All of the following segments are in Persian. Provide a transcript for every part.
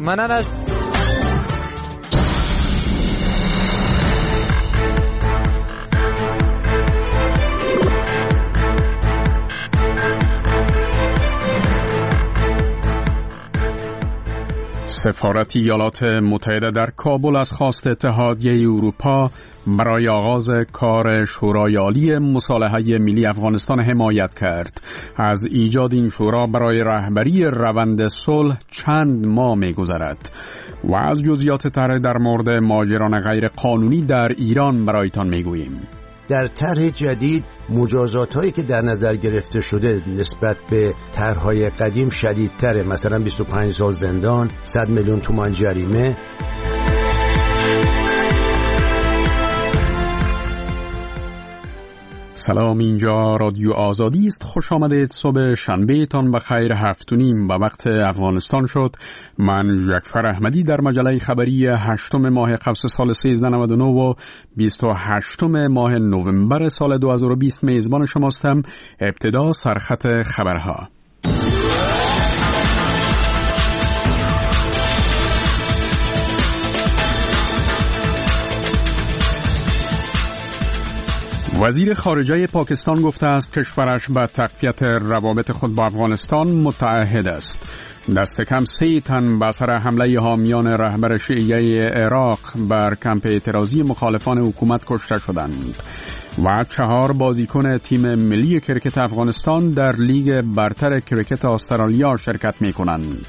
منن سفارت ایالات متحده در کابل از خواست اتحادیه اروپا برای آغاز کار شورای عالی مصالحه ملی افغانستان حمایت کرد. از ایجاد این شورا برای رهبری روند صلح چند ماه می‌گذرد و از جزئیات طرح در مورد مهاجران غیر قانونی در ایران برایتان می‌گوییم. در طرح جدید مجازات‌هایی که در نظر گرفته شده نسبت به طرح‌های قدیم شدیدتره، مثلا 25 سال زندان، 100 میلیون تومان جریمه. سلام، اینجا رادیو آزادی است. خوش آمدید. صبح شنبه تان بخیر. 7:30 به وقت افغانستان شد. من جعفر احمدی در مجله خبری 8 ماه قوس سال 1399 و 28 ماه نوامبر سال 2020 میزبان شماستم. ابتدا سرخط خبرها. وزیر خارجه پاکستان گفته است کشورش به تقویت روابط خود با افغانستان متعهد است. دست کم 3 تن به اثر حمله حامیان رهبر شیعه عراق بر کمپ اعتراضی مخالفان حکومت کشته شدند و 4 بازیکن تیم ملی کرکت افغانستان در لیگ برتر کرکت استرالیا شرکت می کنند.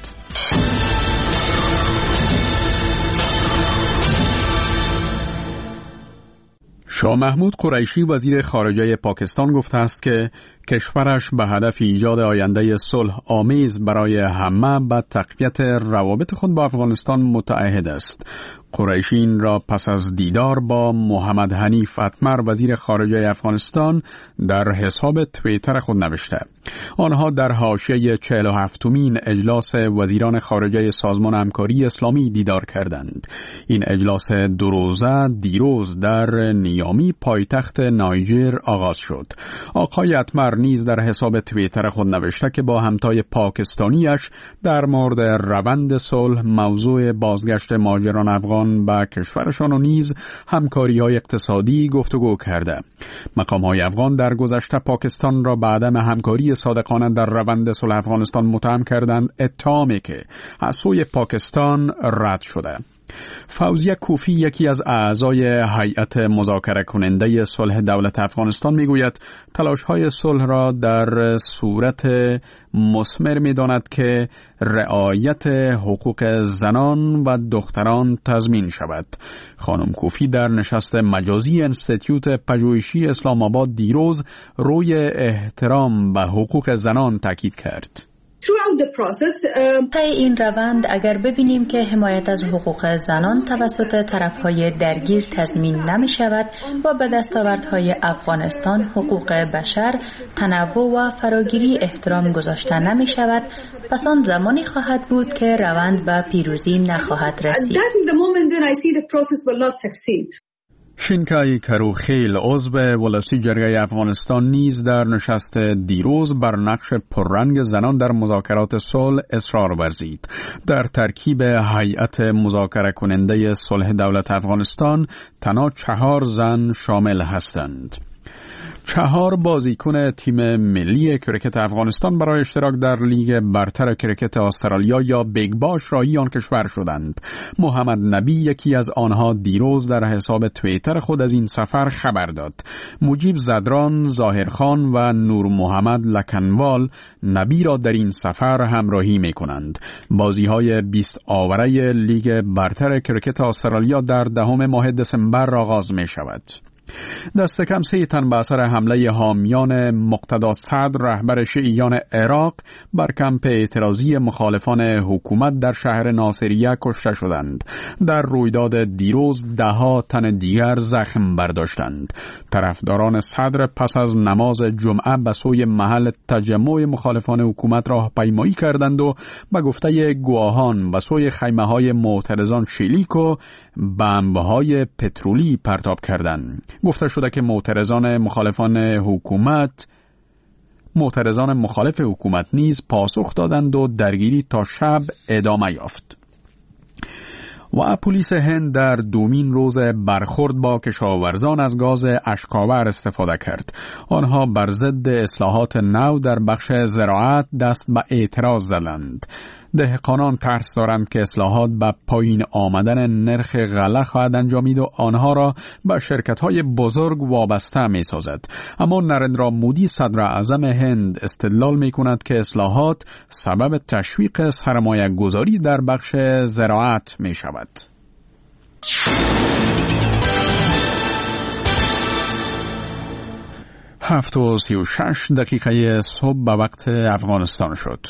شاه محمود قریشی وزیر خارجه پاکستان گفته است که کشورش به هدف ایجاد آینده صلح آمیز برای همه به تقویت روابط خود با افغانستان متعهد است. قریشی این را پس از دیدار با محمد حنیف اتمر وزیر خارجه افغانستان در حساب توییتر خود نوشته. آنها در حاشیه 47مین اجلاس وزیران خارجه سازمان همکاری اسلامی دیدار کردند. این اجلاس 2 روزه دیروز در نیامی پایتخت نایجر آغاز شد. آقای اتمر نیز در حساب توییتر خود نوشته که با همتای پاکستانیش در مورد روند صلح، موضوع بازگشت مهاجران افغان به کشورشان و نیز همکاری‌های اقتصادی گفتگو کرده. مقام‌های افغان در گذشته پاکستان را به عدم همکاری صادقانه در روند صلح افغانستان متهم کردند، اتهامی که از سوی پاکستان رد شده. فوزیه کوفی، یکی از اعضای هیئت مذاکره کننده صلح دولت افغانستان، میگوید تلاش‌های صلح را در صورت مثمر می‌داند که رعایت حقوق زنان و دختران تضمین شود. خانم کوفی در نشست مجازی انستیتیوت پژوهشی اسلام آباد دیروز روی احترام به حقوق زنان تاکید کرد. طی این روند اگر ببینیم که حمایت از حقوق زنان توسط طرفهای درگیر تضمین نمی شود و به دستاوردهای افغانستان، حقوق بشر، تنوع و فراگیری احترام گذاشته نمی شود، پس آن زمانی خواهد بود که روند به پیروزی نخواهد رسید. شینکای کروخیل، عضو ولسی جرگه افغانستان، نیز در نشست دیروز بر نقش پررنگ زنان در مذاکرات صلح اصرار ورزید. در ترکیب هیئت مذاکره کننده صلح دولت افغانستان تنها 4 زن شامل هستند. 4 بازیکن تیم ملی کرکت افغانستان برای اشتراک در لیگ برتر کرکت استرالیا یا بیگ باش راهی آن کشور شدند. محمد نبی، یکی از آنها، دیروز در حساب توییتر خود از این سفر خبر داد. مجیب زدران، ظاهرخان و نور محمد لکنوال نبی را در این سفر همراهی می کنند. بازی‌های 20 آوره لیگ برتر کرکت استرالیا در 10 ماه دسامبر آغاز می شود. دست کم 3 تن به اثر حمله حامیان مقتدا صدر رهبر شیعیان عراق بر کمپ اعتراضی مخالفان حکومت در شهر ناصریه کشته شدند. در رویداد دیروز 10 تن دیگر زخم برداشتند. طرفداران صدر پس از نماز جمعه به سوی محل تجمع مخالفان حکومت راهپیمایی کردند و به گفته گواهان به سوی خیمه‌های معترضان شلیک و بمب‌های پترولی پرتاب کردند. گفته شده که معترضان مخالف حکومت نیز پاسخ دادند و درگیری تا شب ادامه یافت. و پلیس هند در دومین روز برخورد با کشاورزان از گاز اشک‌آور استفاده کرد. آنها بر ضد اصلاحات نو در بخش زراعت دست به اعتراض زدند. دهقانان ترس دارند که اصلاحات به پایین آمدن نرخ غله خواهد انجامید و آنها را به شرکت‌های بزرگ وابسته می‌سازد. اما نریندرا مودی صدر اعظم هند استدلال می‌کند که اصلاحات سبب تشویق سرمایه‌گذاری در بخش زراعت می‌شود. 7:36 صبح به وقت افغانستان شد.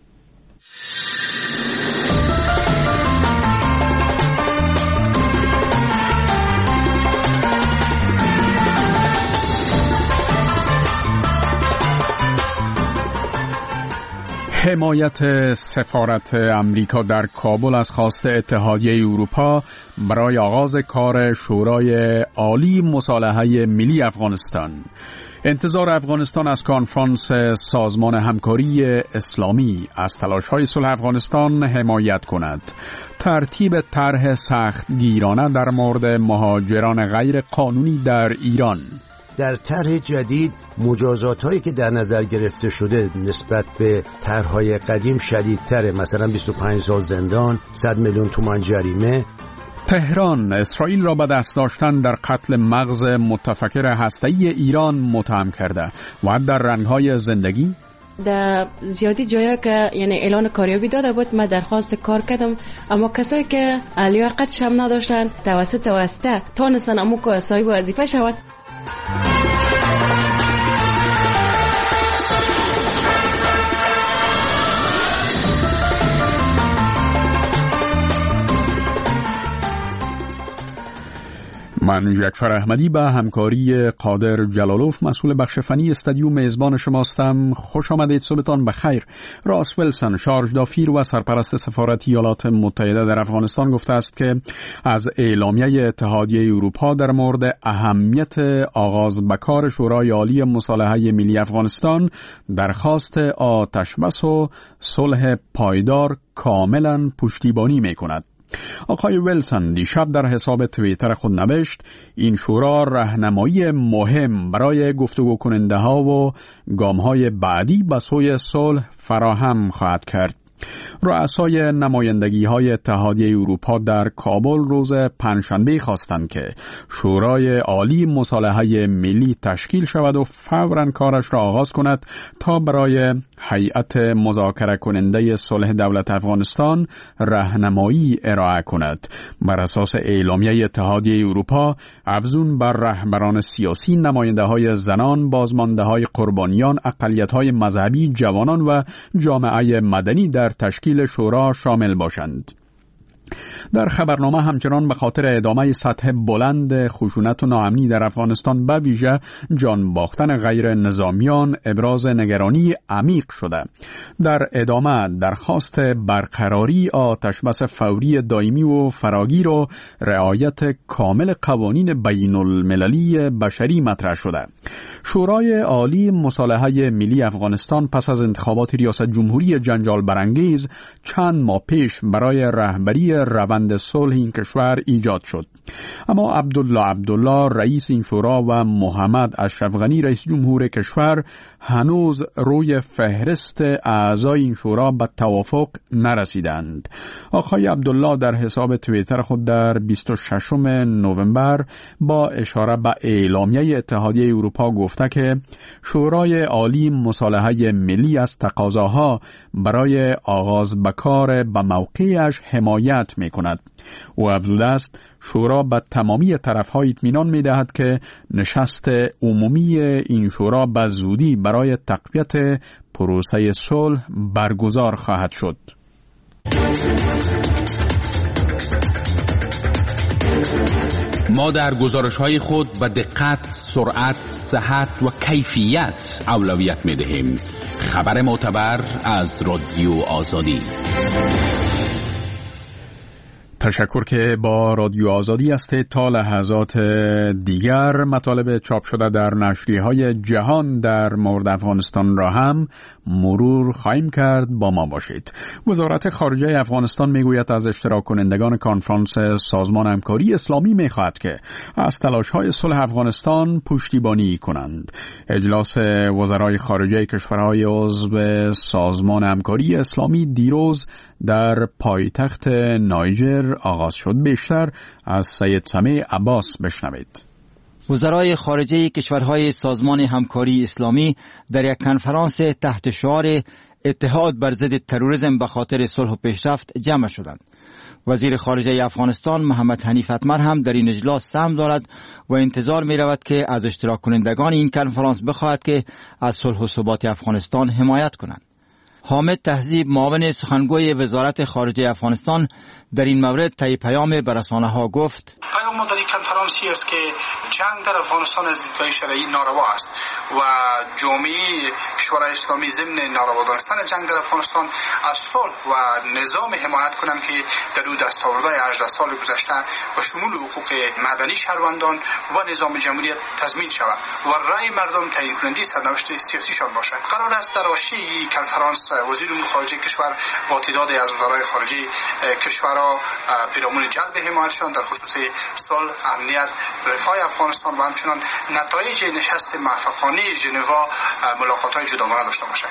حمایت سفارت امریکا در کابل از خواست اتحادیه اروپا برای آغاز کار شورای عالی مصالحه ملی افغانستان. انتظار افغانستان از کنفرانس سازمان همکاری اسلامی از تلاش‌های صلح افغانستان حمایت کند. ترتیب طرح سختگیرانه در مورد مهاجران غیر قانونی در ایران. در طرح جدید مجازات‌هایی که در نظر گرفته شده نسبت به طرح‌های قدیم شدیدتره، مثلا 25 سال زندان، 100 میلیون تومان جریمه. تهران اسرائیل را به دست داشتن در قتل مغز متفکر هسته‌ای ایران متهم کرده و در رنگ‌های زندگی در زیادی جایی که یعنی اعلان کاریابی داده بود من درخواست کار کردم، اما کسایی که لیاقتش هم نداشتن توسط واسطه تونستن امو که صاحب وظیفه شود. من جعفر احمدی به همکاری قادر جلالوف مسئول بخش فنی استودیو میزبان شماستم. خوش آمدید، صبحتان بخیر. راس ویلسون شارژ دافیر و سرپرست سفارت ایالات متحده در افغانستان گفته است که از اعلامیه اتحادیه اروپا در مورد اهمیت آغاز به کار شورای عالی مصالحه ملی افغانستان درخواست آتش بس و صلح پایدار کاملا پشتیبانی می‌کند. آقای ویلسون دیشب در حساب توییتر خود نوشت این شورا راهنمایی مهم برای گفتگو کننده ها و گام های بعدی به سوی صلح فراهم خواهد کرد. رؤسای نمایندگی های اتحادیه اروپا در کابل روز پنجشنبه خواستند که شورای عالی مصالحه ملی تشکیل شود و فوراً کارش را آغاز کند تا برای هیئت مذاکره کننده صلح دولت افغانستان راهنمایی ارائه کند. بر اساس اعلامیه اتحادیه اروپا افزون بر رهبران سیاسی، نماینده های زنان، بازمانده های قربانیان، اقلیت های مذهبی، جوانان و جامعه مدنی در تشکیل شورا شامل باشند. در خبرنامه همچنان به خاطر ادامه سطح بلند خشونت و ناامنی در افغانستان به ویژه جان باختن غیر نظامیان ابراز نگرانی عمیق شده. در ادامه درخواست برقراری آتش بس فوری دائمی و فراگیر و رعایت کامل قوانین بین المللی بشری مطرح شده. شورای عالی مصالحه ملی افغانستان پس از انتخابات ریاست جمهوری جنجال برانگیز چند ماه پیش برای رهبری روند صلح این کشور ایجاد شد. اما عبدالله رئیس این شورا و محمد اشرف غنی رئیس جمهور کشور هنوز روی فهرست اعضای این شورا به توافق نرسیدند. آقای عبدالله در حساب توییتر خود در 26 نوامبر با اشاره به اعلامیه اتحادیه اروپا گفته که شورای عالی مصالحه ملی از تقاضاها برای آغاز به کار به موقعش حمایت می‌کند. او افزوده است شورا به تمامی طرف‌ها اطمینان می‌دهد که نشست عمومی این شورا به زودی برای تقویت پروسه صلح برگزار خواهد شد. ما در گزارش‌های خود به دقت، سرعت، صحت و کیفیت اولویت می‌دهیم. خبر معتبر از رادیو آزادی. تشکر که با رادیو آزادی هستید. تا لحظات دیگر مطالب چاپ شده در نشریه‌های جهان در مورد افغانستان را هم مرور خواهیم کرد. با ما باشید. وزارت خارجه افغانستان میگوید از اشتراک کنندگان کنفرانس سازمان همکاری اسلامی میخواهد که از تلاش‌های صلح افغانستان پشتیبانی کنند. اجلاس وزرای خارجه کشورهای عضو سازمان همکاری اسلامی دیروز در پایتخت نایجر آغاز شد. بیشتر از سید سمیع عباس بشنوید. وزرای خارجه کشورهای سازمان همکاری اسلامی در یک کنفرانس تحت شعار اتحاد بر ضد تروریسم به خاطر صلح و پیشرفت جمع شدند. وزیر خارجه افغانستان محمد حنیف اتمر هم در این اجلاس سهم دارد و انتظار می رود که از اشتراک کنندگان این کنفرانس بخواهد که از صلح و ثبات افغانستان حمایت کنند. حامد تهذیب معاون سخنگوی وزارت خارجه افغانستان در این مورد طی پیام به رسانه‌ها گفت: پیام ما در این کنفرانسی است که جنگ در افغانستان از دیدگاه شرعی ناروا است و جامعه کشورهای اسلامی ضمن ناروا دانستن جنگ در افغانستان از صلح و نظام حمایت کنند که در او دستاوردهای 18 سال گذشته با شمول حقوق مدنی شهروندان و نظام جمهوریت تضمین شود و رأی مردم تعیین کننده سرنوشت سیاسیشان باشد. قرار است در حاشیه این کنفرانس وزیر امور خارجه کشور با تعدادی از وزرای خارجه کشورها پیرامون جلب حمایتشان در خصوص صلح، امنیت، رفاه افغانستان و همچنان نتایج نشست موفقانه ژنوا ملاقات‌های جداگانه داشته باشد.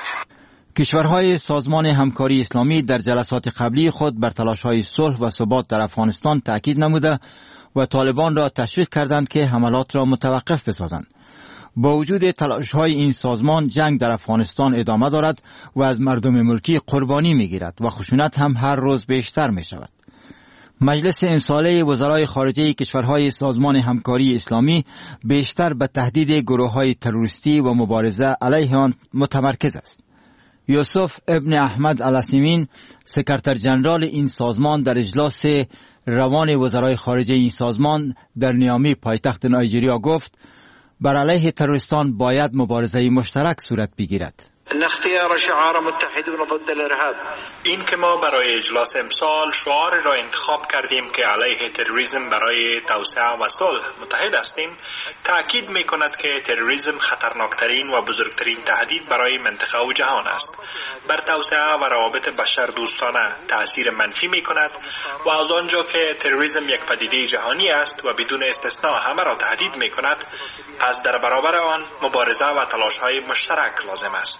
کشورهای سازمان همکاری اسلامی در جلسات قبلی خود بر تلاش‌های صلح و ثبات در افغانستان تاکید نموده و طالبان را تشویق کردند که حملات را متوقف بسازند. با وجود تلاش‌های این سازمان، جنگ در افغانستان ادامه دارد و از مردم ملکی قربانی می‌گیرد و خشونت هم هر روز بیشتر می‌شود. مجلس امساله وزرای خارجه کشورهای سازمان همکاری اسلامی بیشتر به تهدید گروه‌های تروریستی و مبارزه علیه آن متمرکز است. یوسف ابن احمد الاسیمین، سکرتر جنرال این سازمان، در اجلاس روان وزرای خارجه این سازمان در نیامی پایتخت نایجریا گفت: بر علیه تروریستان باید مبارزه مشترک صورت بگیرد. اختیار شعار متحدون ضد الارهاب، این که ما برای اجلاس امسال شعار را انتخاب کردیم که علیه تروریسم برای توسعه و صلح متحد هستیم، تأکید می کند که تروریسم خطرناکترین و بزرگترین تهدید برای منطقه و جهان است. بر توسعه و روابط بشر دوستانه تأثیر منفی می کند و از آنجا که تروریسم یک پدیده جهانی است و بدون استثناء همه را تهدید می کند، پس در برابر آن مبارزه و تلاش‌های مشترک لازم است.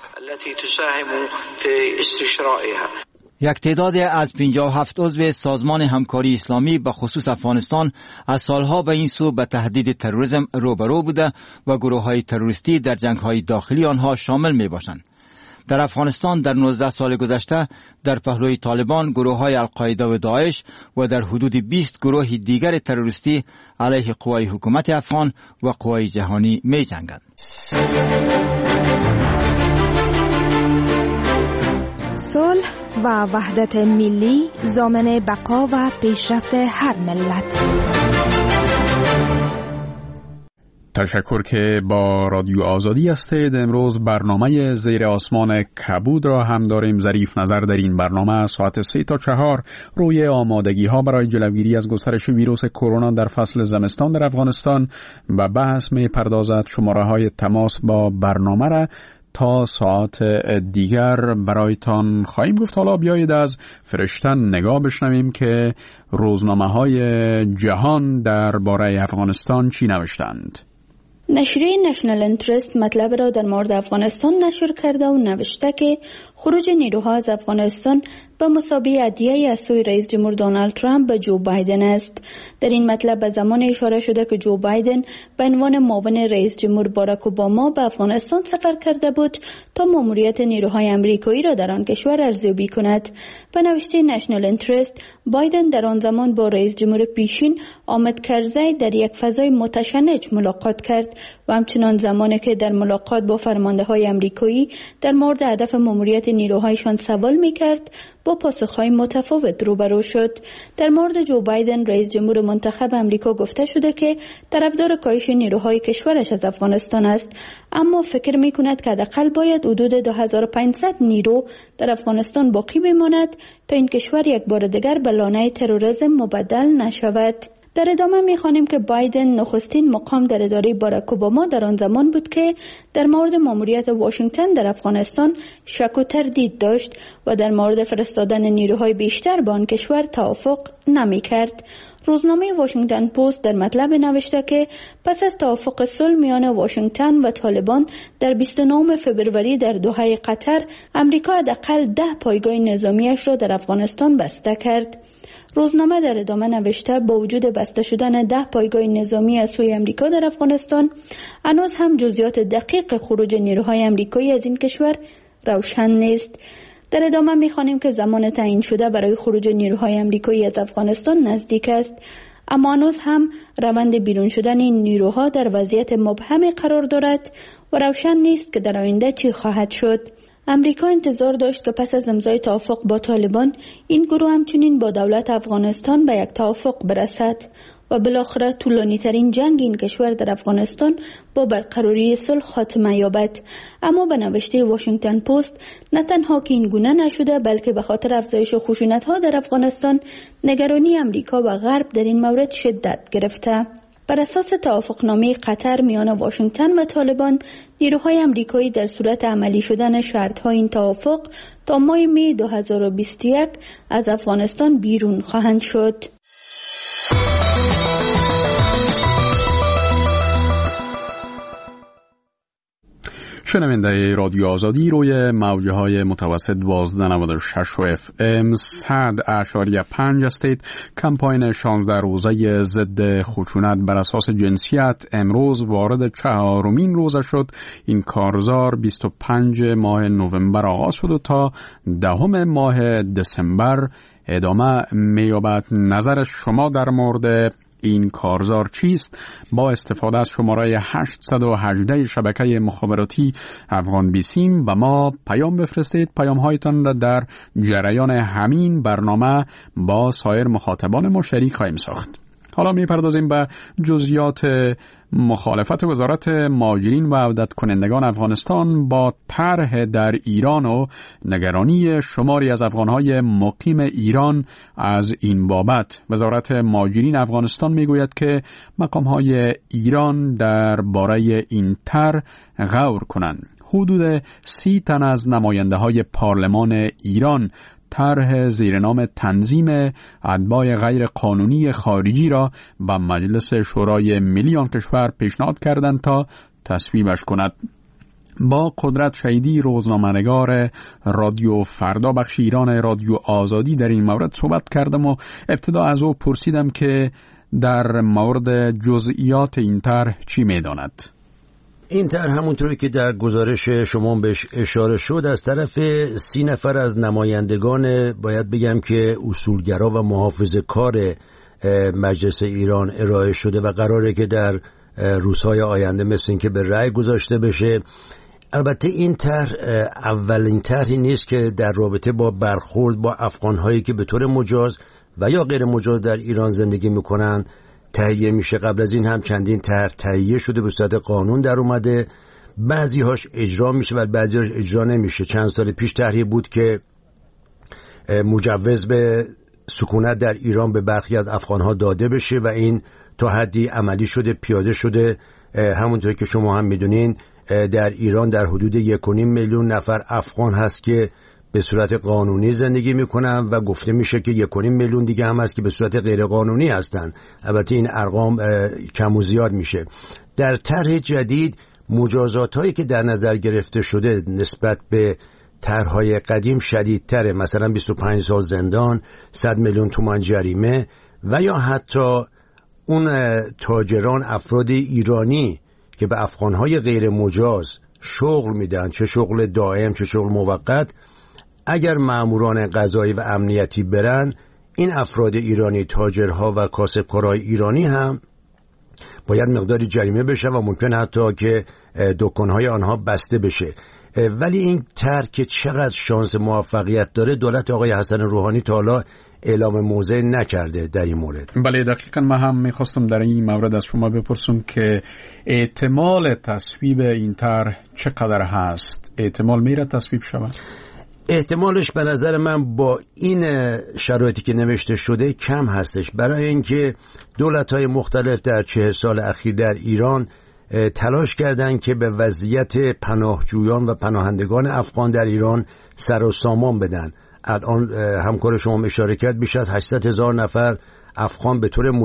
یک تعداد از 57 عضو سازمان همکاری اسلامی به خصوص افغانستان از سالها به این سو به تهدید تروریسم روبرو بوده و گروه‌های تروریستی در جنگ‌های داخلی آنها شامل می‌باشند. در افغانستان در 19 سال گذشته در پهلوی طالبان گروه‌های القاعده و داعش و در حدود 20 گروه دیگر تروریستی علیه قوای حکومت افغان و قوای جهانی می‌جنگند. صلح و وحدت ملی ضامن بقا و پیشرفت هر ملت. تشکر که با رادیو آزادی هستید. امروز برنامه زیر آسمان کبود را هم داریم. ظریف نظر در این برنامه ساعت 3 تا 4 روی آمادگی ها برای جلوگیری از گسترش ویروس کرونا در فصل زمستان در افغانستان و بحث می پردازد. شماره های تماس با برنامه را تا ساعت دیگر برایتان خواهیم گفت. حالا بیایید از فرشتن نگاه بشنویم که روزنامه‌های جهان درباره افغانستان چی نوشتند. نشریه نشنال انترست مطلب را در مورد افغانستان نشر کرده و نوشته که خروج نیروها از افغانستان به مسابقه ادعیه‌ای از سوی رئیس جمهور دونالد ترامپ به جو بایدن است. در این مطلب به زمان اشاره شده که جو بایدن به عنوان معاون رئیس جمهور باراک اوباما به افغانستان سفر کرده بود تا ماموریت نیروهای آمریکایی را در آن کشور ارزیابی کند. به نوشته نشنال انترست، بایدن در آن زمان با رئیس جمهور پیشین حامد کرزی در یک فضای متشنج ملاقات کرد و همچنان زمانی که در ملاقات با فرمانده‌های آمریکایی در مورد هدف ماموریت نیروهایشان سوال می‌کرد، با پاسخهای متفاوت روبرو شد. در مورد جو بایدن رئیس جمهور منتخب امریکا گفته شده که طرفدار کاهش نیروهای کشورش از افغانستان است، اما فکر می‌کند که حداقل باید حدود 2500 نیرو در افغانستان باقی بماند تا این کشور یک بار دیگر به لانه تروریسم مبدل نشود. در ادامه می‌خوانیم که بایدن نخستین مقام در اداره باراک اوباما در آن زمان بود که در مورد ماموریت واشنگتن در افغانستان شک و تردید داشت و در مورد فرستادن نیروهای بیشتر به آن کشور توافق نمی‌کرد. روزنامه واشنگتن پست در مطلب نوشته که پس از توافق صلح میان واشنگتن و طالبان در 29 فبروری در دوحه قطر، امریکا حداقل 10 پایگاه نظامیش را در افغانستان بسته کرد. روزنامه در ادامه نوشته با وجود بسته شدن 10 پایگاه نظامی از سوی امریکا در افغانستان، هنوز هم جزئیات دقیق خروج نیروهای امریکایی از این کشور روشن نیست. در ادامه می‌خوانیم که زمان تعیین شده برای خروج نیروهای امریکایی از افغانستان نزدیک است، اما هنوز هم روند بیرون شدن این نیروها در وضعیت مبهمی قرار دارد و روشن نیست که در آینده چی خواهد شد. امریکا انتظار داشت که پس از امضای توافق با طالبان، این گروه همچنین با دولت افغانستان به یک توافق برسد و بالاخره طولانی‌ترین جنگ این کشور در افغانستان با برقراری صلح خاتمه یابد. اما به نوشته واشنگتن پست، نه تنها که این گونه نشده، بلکه به خاطر افزایش خشونت‌ها در افغانستان، نگرانی امریکا و غرب در این مورد شدت گرفته. بر اساس توافقنامه قطر میان واشنگتن و طالبان، نیروهای امریکایی در صورت عملی شدن شرط‌های این توافق تا ماه می 2021 از افغانستان بیرون خواهند شد. شنونده رادیو آزادی روی موجه های متوسط 1296 و FM 100.5 هستید. کمپاین 16 روزه ضد خشونت بر اساس جنسیت امروز وارد 4مین روزه شد. این کارزار 25 ماه نوامبر آغاز شد و تا 10 ماه دسامبر ادامه می‌یابد. نظر شما در مورد این کارزار چیست؟ با استفاده از شماره 818 شبکه مخابراتی افغان بیسیم به ما پیام بفرستید. پیام هایتان را در جریان همین برنامه با سایر مخاطبان ما شریک خواهیم ساخت. حالا می‌پردازیم به جزئیات مخالفت وزارت مهاجرین و عودت کنندگان افغانستان با طرح در ایران و نگرانی شماری از افغانهای مقیم ایران از این بابت. وزارت مهاجرین افغانستان میگوید که مقامهای ایران در این طرح غور کنند. حدود 30 تن از نماینده های پارلمان ایران طرح زیر نام تنظیم اتباع غیر قانونی خارجی را به مجلس شورای ملی آن کشور پیشنهاد کردند تا تصویبش کند. با قدرت شهیدی، روزنامه‌نگار رادیو فردا بخش ایران رادیو آزادی، در این مورد صحبت کردم و ابتدا از او پرسیدم که در مورد جزئیات این طرح چی می‌داند. این طرح همونطوری که در گزارش شما بهش اشاره شد از طرف 30 نفر از نمایندگان، باید بگم که اصولگرا و محافظه‌کار مجلس ایران ارائه شده و قراره که در روزهای آینده مثل این که به رأی گذاشته بشه. البته این طرح اولین طرحی نیست که در رابطه با برخورد با افغان‌هایی که به طور مجاز و یا غیر مجاز در ایران زندگی می‌کنند تهیه میشه. قبل از این هم چندین طرح تهیه شده، به صورت قانون در اومده، بعضی‌هاش اجرا میشه و بعضی‌هاش اجرا نمیشه. چند سال پیش طرحی بود که مجوز به سکونت در ایران به برخی از افغان‌ها داده بشه و این تا حدی عملی شده، پیاده شده. همونطور که شما هم میدونین در ایران در حدود 1.5 میلیون نفر افغان هست که به صورت قانونی زندگی میکنن و گفته میشه که 1.5 میلیون دیگه هم هست که به صورت غیر قانونی هستن. البته این ارقام کم و زیاد میشه. در طرح جدید مجازات هایی که در نظر گرفته شده نسبت به طرح‌های قدیم شدیدتره، مثلا 25 سال زندان، 100 میلیون تومان جریمه و یا حتی اون تاجران، افراد ایرانی که به افغانهای غیر مجاز شغل میدن، چه شغل دائم چه شغل موقت، اگر ماموران قضایی و امنیتی برن، این افراد ایرانی، تاجرها و کاسبکارهای ایرانی هم باید مقداری جریمه بشن و ممکن حتی که دکانهای آنها بسته بشه. ولی این طرح که چقدر شانس موفقیت داره دولت آقای حسن روحانی تا حالا اعلام موضع نکرده در این مورد. بله دقیقاً من هم میخواستم در این مورد از شما بپرسم که احتمال تصویب این طرح چقدر هست؟ احتمال میره تصویب شود؟ احتمالش به نظر من با این شرایطی که نوشته شده کم هستش، برای اینکه دولت‌های مختلف در 40 سال اخیر در ایران تلاش کردند که به وضعیت پناهجویان و پناهندگان افغان در ایران سر و سامان بدن. الان همکار شما اشاره کرد بیش از 800,000 نفر افغان به طور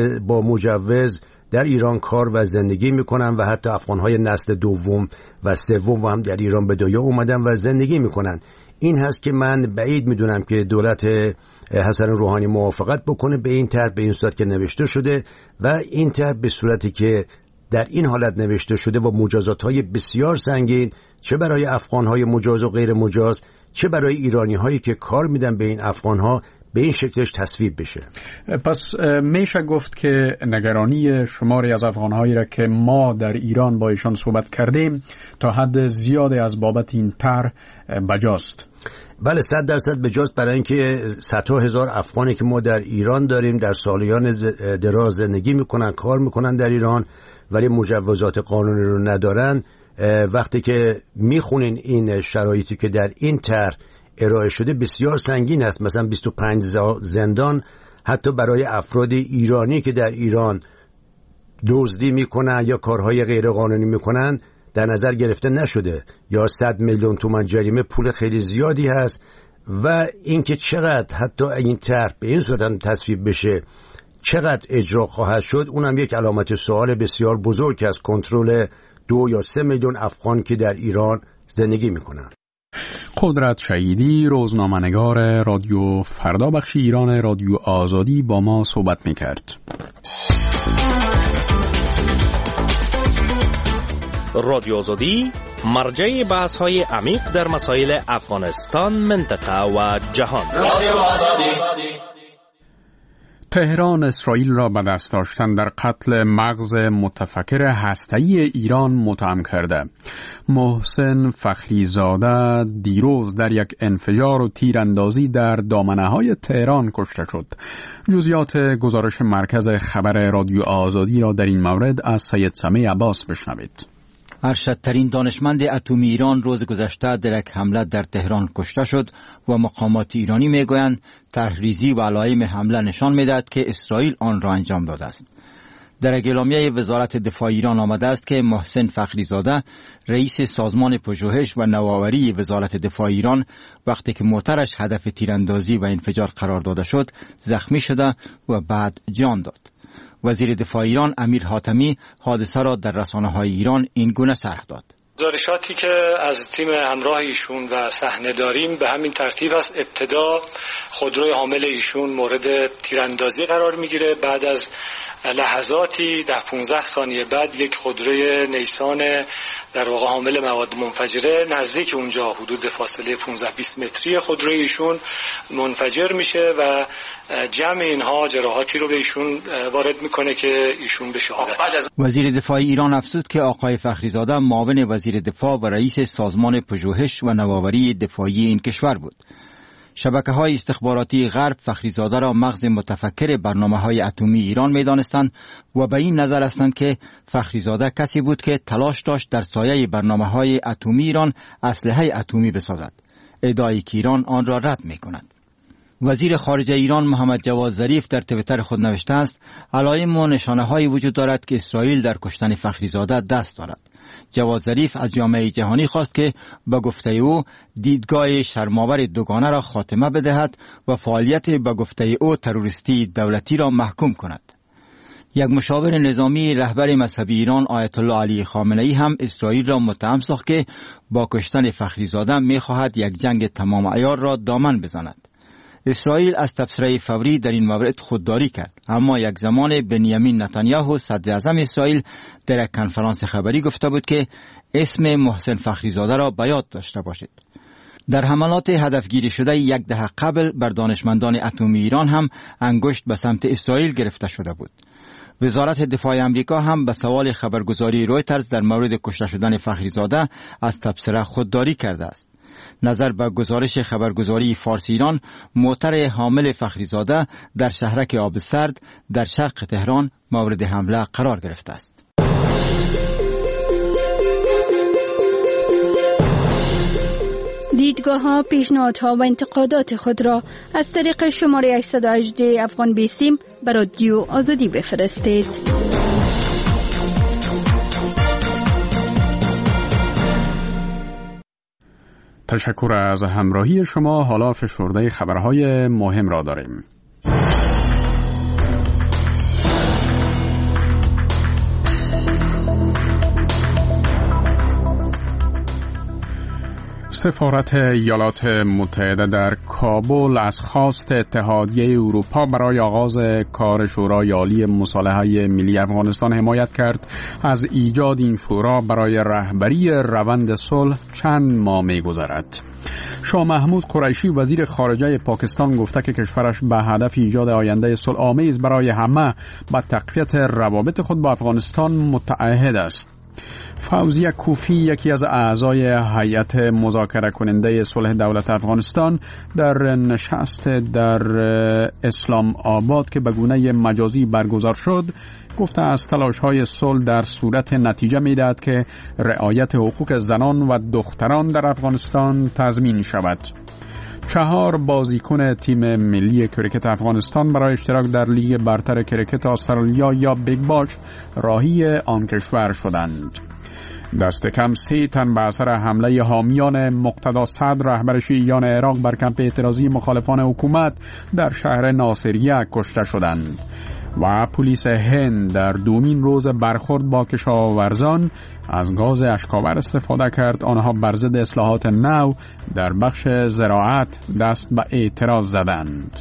مجوز در ایران کار و زندگی میکنن و حتی افغان‌های نسل دوم و سوم هم در ایران به دنیا اومدن و زندگی میکنن. این هست که من بعید میدونم که دولت حسن روحانی موافقت بکنه به این طرح به این صورت که نوشته شده و این طرح به صورتی که در این حالت نوشته شده و مجازات‌های بسیار سنگین چه برای افغان‌های مجاز و غیر مجاز چه برای ایرانی‌هایی که کار میدن به این افغان‌ها به این شکلش تصویب بشه. پس میشه گفت که نگرانی شماری از افغان‌هایی را که ما در ایران با ایشان صحبت کردیم تا حد زیادی از بابت این طرح بجاست. بله 100% بجاست، برای اینکه صدها هزار افغانی که ما در ایران داریم در سالیان دراز زندگی میکنن کار میکنن در ایران ولی مجوزات قانونی رو ندارن. وقتی که میخونین این شرایطی که در این طرح ارائه شده بسیار سنگین است، مثلا 25 زندان حتی برای افراد ایرانی که در ایران دزدی میکنن یا کارهای غیر قانونی میکنن در نظر گرفته نشده، یا 100 میلیون تومان جریمه پول خیلی زیادی هست. و اینکه چقدر حتی این طرح به این صورت هم تصویب بشه چقدر اجرا خواهد شد اونم یک علامت سوال بسیار بزرگ از کنترل 2 یا 3 میلیون افغان که در ایران زندگی میکنن. قدرت شهیدی، روزنامه‌نگار رادیو فردا بخش ایران رادیو آزادی با ما صحبت میکرد. رادیو آزادی مرجع بحث‌های عمیق در مسائل افغانستان، منطقه و جهان. رادیو آزادی. تهران اسرائیل را به دست داشتن در قتل مغز متفکر هسته‌ای ایران متهم کرده. محسن فخریزاده دیروز در یک انفجار و تیراندازی در دامنه‌های تهران کشته شد. جزئیات گزارش مرکز خبر رادیو آزادی را در این مورد از سید سمیع عباس بشنوید. ارشدترین دانشمند اتمی ایران روز گذشته در یک حمله در تهران کشته شد و مقامات ایرانی میگویند طرحریزی و علائم حمله نشان میدهد که اسرائیل آن را انجام داده است. در اعلامیه وزارت دفاع ایران آمده است که محسن فخریزاده رئیس سازمان پژوهش و نوآوری وزارت دفاع ایران وقتی که موترش هدف تیراندازی و انفجار قرار داده شد زخمی شده و بعد جان داد. وزیر دفاع ایران امیر حاتمی حادثه را در رسانه‌های ایران این گونه شرح داد. گزارشاتی که از تیم همراه ایشون و صحنه داریم به همین ترتیب است. ابتدا خودروی حامل ایشون مورد تیراندازی قرار میگیره، بعد از لحظاتی 10-15 ثانیه بعد یک خودروی نیسان در واقع حامل مواد منفجره نزدیک اونجا حدود فاصله 15-20 متری خودروی ایشون منفجر میشه و جمع اینها جراحاتی رو به ایشون وارد میکنه که ایشون به شهادت. وزیر دفاع ایران افزود که آقای فخریزاده معاون وزیر دفاع و رئیس سازمان پژوهش و نوآوری دفاعی این کشور بود. شبکه‌های استخباراتی غرب فخریزاده را مغز متفکر برنامه‌های اتمی ایران می‌دانستند و به این نظر هستند که فخریزاده کسی بود که تلاش داشت در سایه برنامه‌های اتمی ایران اسلحه اتمی بسازد، ادعایی که ایران آن را رد می‌کند. وزیر خارجه ایران محمد جواد ظریف در توییتر خود نوشته است علائم و نشانه‌هایی وجود دارد که اسرائیل در کشتن فخریزاده دست دارد. جواد ظریف از جامعه جهانی خواست که به گفته او دیدگاه شرم‌آور دوگانه را خاتمه بدهد و فعالیت به گفته او تروریستی دولتی را محکوم کند. یک مشاور نظامی رهبر مذهبی ایران آیت الله علی خامنه‌ای هم اسرائیل را متهم ساخت که با کشتن فخریزاده می‌خواهد یک جنگ تمام عیار را دامن بزند. اسرائیل از تبصره فوری در این مورد خودداری کرد، اما یک زمان بنیامین نتانیاهو صدر اعظم اسرائیل در یک کنفرانس خبری گفته بود که اسم محسن فخریزاده را به یاد داشته باشید. در حملات هدفگیری شده یک دهه قبل بر دانشمندان اتمی ایران هم انگشت به سمت اسرائیل گرفته شده بود. وزارت دفاع امریکا هم به سوال خبرگزاری رویترز در مورد کشته شدن فخریزاده از تبصره خودداری کرده است. نظر به گزارش خبرگزاری فارسی ایران، موتر حامل فخریزاده در شهرک آب سرد در شرق تهران مورد حمله قرار گرفته است. دیدگاه‌ها، پیشنهادها و انتقادات خود را از طریق شماره 818 افغان بیسیم به رادیو آزادی بفرستید. تشکر از همراهی شما. حالا فشرده خبرهای مهم را داریم. سفارت ایالات متحده در کابل از خواست اتحادیه اروپا برای آغاز کار شورای عالی مصالحه ملی افغانستان حمایت کرد. از ایجاد این شورا برای رهبری روند صلح چند ماه می‌گذرد. شاه محمود قریشی وزیر خارجه پاکستان گفته که کشورش به هدف ایجاد آینده صلح‌آمیز برای همه با تقویت روابط خود با افغانستان متعهد است. فوزیه کوفی، یکی از اعضای هیئت مذاکره کننده صلح دولت افغانستان، در نشست در اسلام آباد که به گونه مجازی برگزار شد، گفته از تلاش‌های صلح در صورت نتیجه می‌دهد که رعایت حقوق زنان و دختران در افغانستان تضمین شود. 4 بازیکن تیم ملی کرکت افغانستان برای اشتراک در لیگ برتر کرکت استرالیا یا بیگ باش راهی آن کشور شدند. دست کم 3 تن به اثر حمله حامیان مقتدا صدر رهبر شیعیان عراق بر کمپ اعتراضی مخالفان حکومت در شهر ناصریه کشته شدند. و پلیس هند در دومین روز برخورد با کشاورزان از گاز اشکاور استفاده کرد. آنها بر ضد اصلاحات نو در بخش زراعت دست به اعتراض زدند.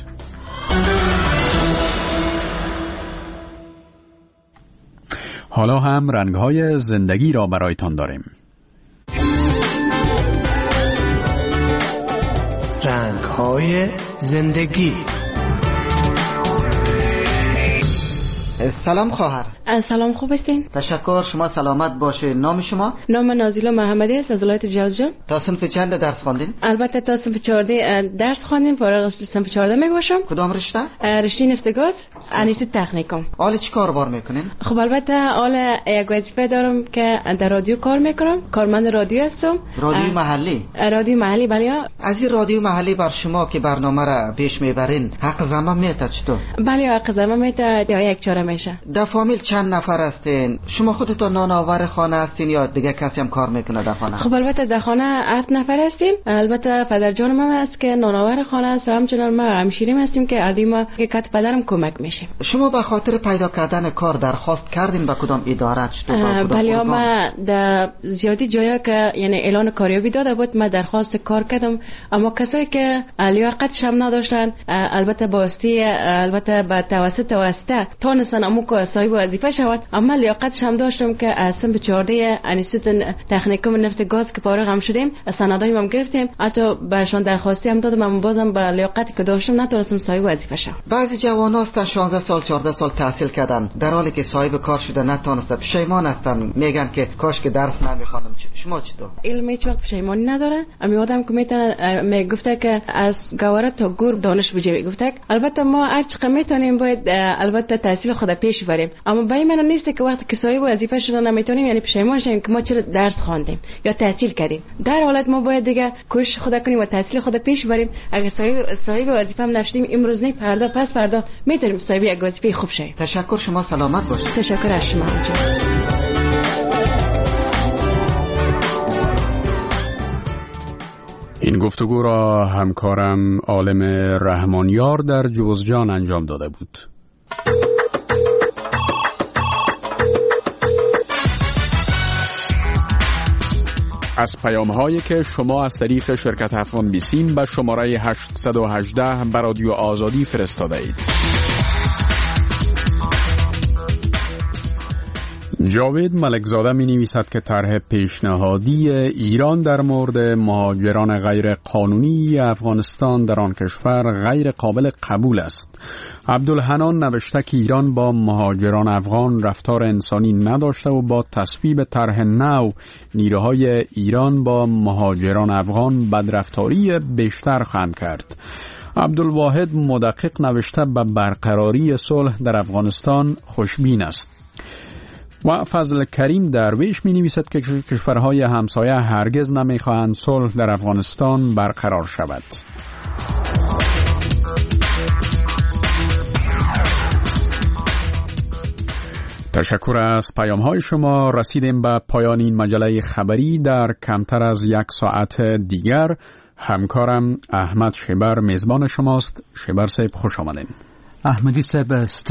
حالا هم رنگ‌های زندگی را برایتان داریم. رنگ‌های زندگی. سلام خواهر. سلام، خوب هستین؟ تشکر، شما سلامت باشه. نام شما؟ نام نازیلا محمدی است از ولایت جوزجان. تا صنف چند درس خواندین؟ البته تا صنف 14 درس خواندیم، فارغ از صنف 14 می باشم. کدام رشته؟ رشته نفتگاز، انیسی تکنیکم. حالا چی کار بار میکنین؟ خب البته حالا یک وظیفه دارم که در رادیو کار میکنم، کارمند رادیو هستم. رادیو محلی؟ رادیو محلی، بله. از این رادیو محلی بر شما که برنامه را پیش میبرین حق زمان میته چطور؟ بله، حق زمان میته یا یک چاره میشه. در فامیل چند نفر هستین؟ شما خودتون نانآور خانه هستین یا دیگه کسی هم کار میکنه در خانه؟ خب البته در خانه 7 نفر هستیم. البته پدر جانم هم است که نانآور خانه است و همچنان ما همشیریم هستیم که عادی ما که کات پدرم کمک میشیم. شما به خاطر پیدا کردن کار درخواست کردین به کدام اداره؟ بله، ما در زیادی جایا که یعنی اعلان کاریابی داده بود ما درخواست کار کردم، اما کسایی که لیاقتش هم نداشتن البته باستی البته به توسط واسطه تونستن امو که صاحب وظیفه شود، اما لیاقتش هم داشتم که از صنف 14 انستیتوت تکنیکوم نفت گاز که فارغ هم شدیم سندای هم گرفتیم، حتی بهشون درخواستی هم دادم، اما بازم به لیاقتی که داشتم نتونستم صاحب وظیفه شم. بعضی جوانا هستن 16 سال 14 سال تحصیل کردن در حالی که صاحب کار شده نتونسته، پشیمان هستن، میگن که کاش که درس نمیخوندم. شما چطور؟ علم هیچ وقت پشیمانی نداره. امی آدم که میتونه میگفته که از گواره تا گور دانش بجوی گفته. البته ما هر چقدر میتونیم باید البته تحصیل خود پیش بریم، اما برای من نیست که وقتی که صاحب وظیفه شدن نمیتونیم یعنی پشیمان شیم که ما چرا درس خواندیم یا تحصیل کردیم. در حالت ما باید دیگه کوشش خود کنیم و تحصیل خود پیش بریم. اگه صاحب وظیفه هم نشدیم امروز نه فردا پس فردا میتونیم صاحب یک وظیفه خوب شیم. تشکر، شما سلامت باشید. تشکر از شما. این گفتگو را همکارم عالم رحمانیار در جوزجان انجام داده بود. از پیام‌هایی که شما از طریق شرکت افغان بیسیم به شماره 818 به رادیو آزادی فرستاده اید. جاوید ملکزاده می نویسد که طرح پیشنهادی ایران در مورد مهاجران غیر قانونی افغانستان در آن کشور غیر قابل قبول است. عبدالحنان نوشته که ایران با مهاجران افغان رفتار انسانی نداشته و با تصویب طرح نو نیروهای ایران با مهاجران افغان بدرفتاری بیشتر خواهند کرد. عبدالواحد مدقق نوشته به برقراری صلح در افغانستان خوشبین است. و فضل کریم درویش می نویسد که کشورهای همسایه هرگز نمی خواهند صلح در افغانستان برقرار شود. تشکر از پیام های شما. رسیدیم به پایان این مجله خبری. در کمتر از 1 ساعت دیگر همکارم احمد شبر میزبان شماست. شبر صاحب خوش آمدین. احمدی صاحب